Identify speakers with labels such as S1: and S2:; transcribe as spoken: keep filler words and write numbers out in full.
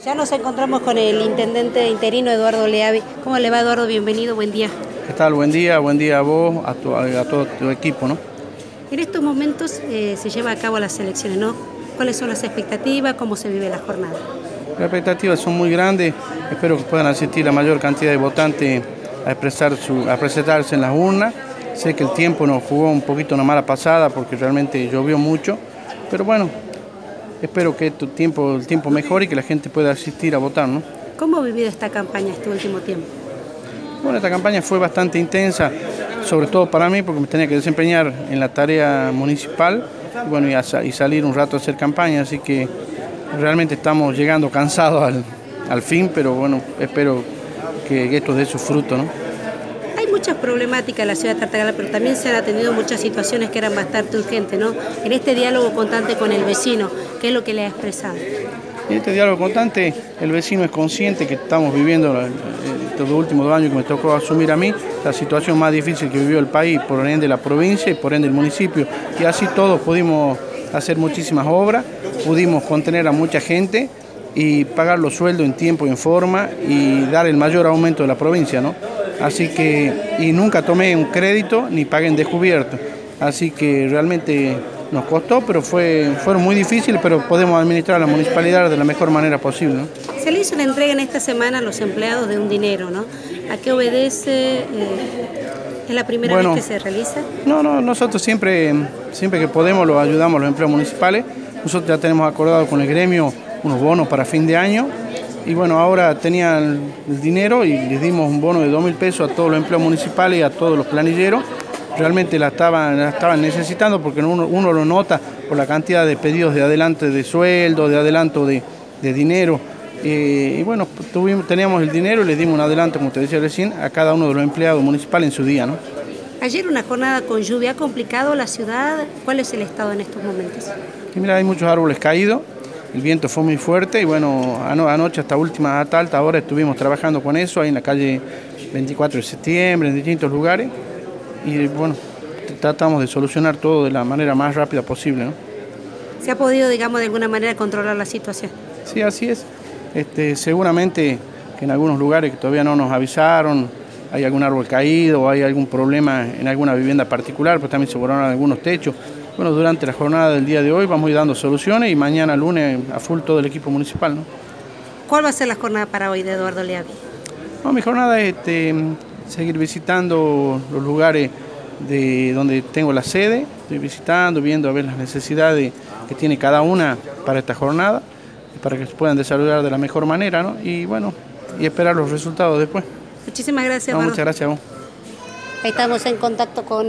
S1: Ya nos encontramos con el intendente interino Eduardo Leavi. ¿Cómo le va, Eduardo? Bienvenido, buen día.
S2: ¿Qué tal? Buen día, buen día a vos, a, tu, a, a todo tu equipo, ¿no?
S1: En estos momentos eh, se lleva a cabo las elecciones, ¿no? ¿Cuáles son las expectativas? ¿Cómo se vive la jornada?
S2: Las expectativas son muy grandes. Espero que puedan asistir la mayor cantidad de votantes a, expresar su, a presentarse en las urnas. Sé que el tiempo nos jugó un poquito una mala pasada porque realmente llovió mucho, pero bueno, espero que este tiempo, el tiempo mejore y que la gente pueda asistir a votar, ¿no?
S1: ¿Cómo ha vivido esta campaña este último tiempo?
S2: Bueno, esta campaña fue bastante intensa, sobre todo para mí, porque me tenía que desempeñar en la tarea municipal y, bueno, y, a, y salir un rato a hacer campaña, así que realmente estamos llegando cansados al, al fin, pero bueno, espero que esto dé su fruto, ¿no?
S1: Hay muchas problemáticas en la ciudad de Tartagal, pero también se han atendido muchas situaciones que eran bastante urgentes, ¿no? En este diálogo constante con el vecino, ¿qué es lo que le ha expresado?
S2: En este diálogo constante, el vecino es consciente que estamos viviendo estos últimos dos años que me tocó asumir a mí, la situación más difícil que vivió el país, por ende la provincia y por ende el municipio. Y así todos pudimos hacer muchísimas obras, pudimos contener a mucha gente y pagar los sueldos en tiempo y en forma y dar el mayor aumento de la provincia, ¿no? Así que, y nunca tomé un crédito ni pagué en descubierto. Así que realmente nos costó, pero fue, fueron muy difíciles, pero podemos administrar la municipalidad de la mejor manera posible, ¿no?
S1: Se le hizo una entrega en esta semana a los empleados de un dinero, ¿no? ¿A qué obedece? Eh, ¿Es la primera
S2: bueno,
S1: vez que se realiza?
S2: No, no, nosotros siempre, siempre que podemos los ayudamos a los empleados municipales. Nosotros ya tenemos acordado con el gremio unos bonos para fin de año. Y bueno, ahora tenían el dinero y les dimos un bono de dos mil pesos a todos los empleados municipales y a todos los planilleros. Realmente la estaban, la estaban necesitando porque uno, uno lo nota por la cantidad de pedidos de adelanto de sueldo, de adelanto de, de dinero. Eh, y bueno, tuvimos, teníamos el dinero y les dimos un adelanto, como te decía recién, a cada uno de los empleados municipales en su día, ¿no?
S1: Ayer una jornada con lluvia, ¿ha complicado la ciudad? ¿Cuál es el estado en estos momentos?
S2: Y mira, hay muchos árboles caídos. El viento fue muy fuerte y bueno, ano, anoche hasta última, hasta alta hora estuvimos trabajando con eso ahí en la calle veinticuatro de septiembre, en distintos lugares. Y bueno, tratamos de solucionar todo de la manera más rápida posible, ¿no?
S1: ¿Se ha podido, digamos, de alguna manera controlar la situación?
S2: Sí, así es. Este, seguramente que en algunos lugares que todavía no nos avisaron, hay algún árbol caído o hay algún problema en alguna vivienda particular, pues también se volaron algunos techos. Bueno, durante la jornada del día de hoy vamos a ir dando soluciones y mañana lunes a full todo el equipo municipal, ¿no?
S1: ¿Cuál va a ser la jornada para hoy de Eduardo Leavi?
S2: No, mi jornada es este, seguir visitando los lugares de donde tengo la sede, estoy visitando, viendo a ver las necesidades que tiene cada una para esta jornada, para que se puedan desarrollar de la mejor manera, ¿no? Y bueno, y esperar los resultados después.
S1: Muchísimas gracias,
S2: no,
S1: Eduardo.
S2: muchas gracias a vos.
S1: Ahí estamos en contacto con